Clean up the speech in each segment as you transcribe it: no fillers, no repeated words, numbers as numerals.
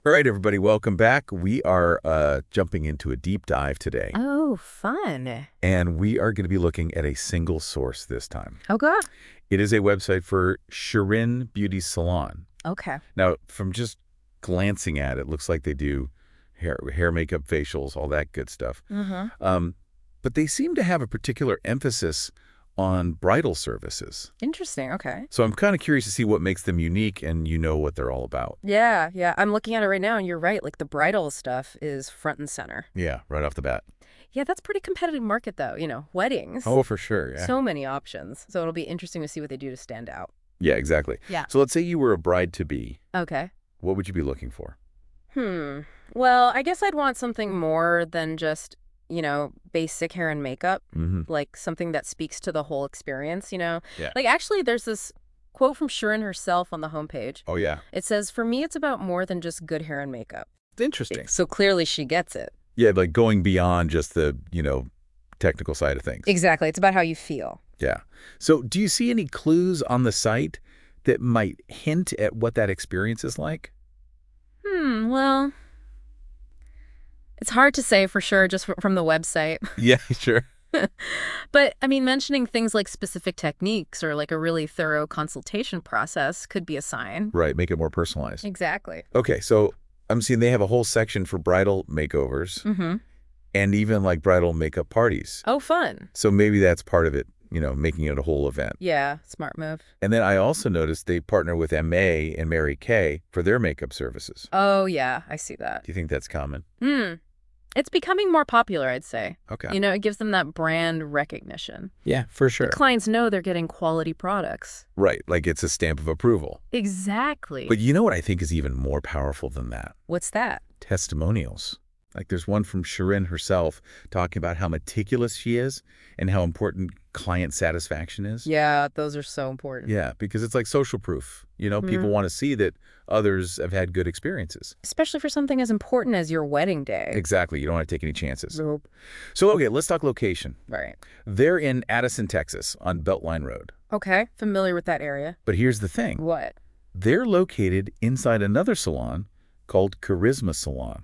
All right, everybody, welcome back. We are jumping into a deep dive today, Oh, fun. and we are going to be looking at a single source this time. Okay. It is a website for Shirin Beauty Salon. Okay. Now, from just glancing at it, looks like they do hair, makeup, facials, all that good stuff. Mm-hmm. But they seem to have a particular emphasis on bridal services. Interesting. Okay. So I'm kind of curious to see what makes them unique, and you know what they're all about. Yeah. I'm looking at it right now, and you're right. Like the bridal stuff is front and center. Yeah, right off the bat. Yeah, that's pretty competitive market, though. Weddings. Oh, for sure, yeah. So many options. So it'll be interesting to see what they do to stand out. Yeah, exactly. Yeah. So let's say you were a bride-to-be. Okay. What would you be looking for? Well, I guess I'd want something more than just, basic hair and makeup. Mm-hmm. Like something that speaks to the whole experience. Yeah. Like, actually, there's this quote from Shirin herself on the homepage. Oh, yeah. It says, "For me, it's about more than just good hair and makeup." Interesting. So clearly she gets it. Yeah, like going beyond just the, technical side of things. Exactly. It's about how you feel. Yeah. So do you see any clues on the site that might hint at what that experience is like? Well, it's hard to say for sure just from the website. Yeah, sure. But, I mean, mentioning things like specific techniques or like a really thorough consultation process could be a sign. Right, make it more personalized. Exactly. Okay, so I'm seeing they have a whole section for bridal makeovers Mm-hmm. and even like bridal makeup parties. Oh, fun. So maybe that's part of it, making it a whole event. Yeah, smart move. And then I also noticed they partner with MA and Mary Kay for their makeup services. Oh, yeah, I see that. Do you think that's common? It's becoming more popular, I'd say. Okay. It gives them that brand recognition. Yeah, for sure. Clients know they're getting quality products. Right, like it's a stamp of approval. Exactly. But you know what I think is even more powerful than that? What's that? Testimonials. Like there's one from Shirin herself talking about how meticulous she is and how important client satisfaction is. Yeah, those are so important. Yeah, because it's like social proof. People want to see that others have had good experiences. Especially for something as important as your wedding day. Exactly. You don't want to take any chances. Nope. So, okay, let's talk location. Right. They're in Addison, Texas on Beltline Road. Okay, familiar with that area. But here's the thing. What? They're located inside another salon called Charisma Salon.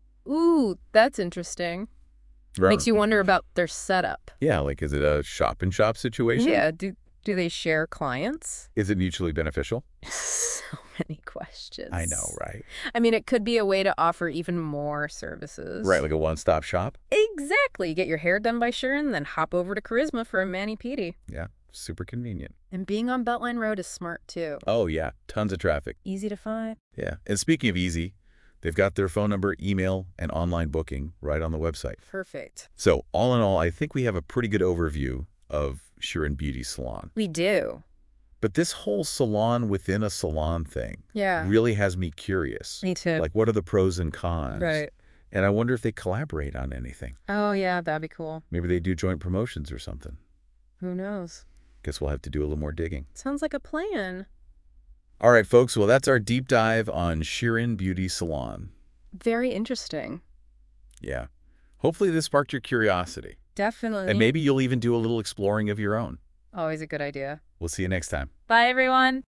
Ooh, that's interesting. Makes you wonder about their setup. Yeah, like is it a shop-in-shop situation? Yeah, do they share clients? Is it mutually beneficial? So many questions. I know, right? I mean, it could be a way to offer even more services. Right, like a one-stop shop? Exactly. You get your hair done by Shirin, then hop over to Charisma for a mani-pedi. Yeah, super convenient. And being on Beltline Road is smart, too. Oh, yeah, tons of traffic. Easy to find. Yeah, and speaking of easy, they've got their phone number, email, and online booking right on the website. Perfect. So all in all, I think we have a pretty good overview of Shirin Beauty Salon. We do. But this whole salon within a salon thing really has me curious. Me too. Like, what are the pros and cons? Right. And I wonder if they collaborate on anything. Oh, yeah, that'd be cool. Maybe they do joint promotions or something. Who knows? Guess we'll have to do a little more digging. Sounds like a plan. All right, folks. Well, that's our deep dive on Shirin Beauty Salon. Very interesting. Yeah. Hopefully this sparked your curiosity. Definitely. And maybe you'll even do a little exploring of your own. Always a good idea. We'll see you next time. Bye, everyone.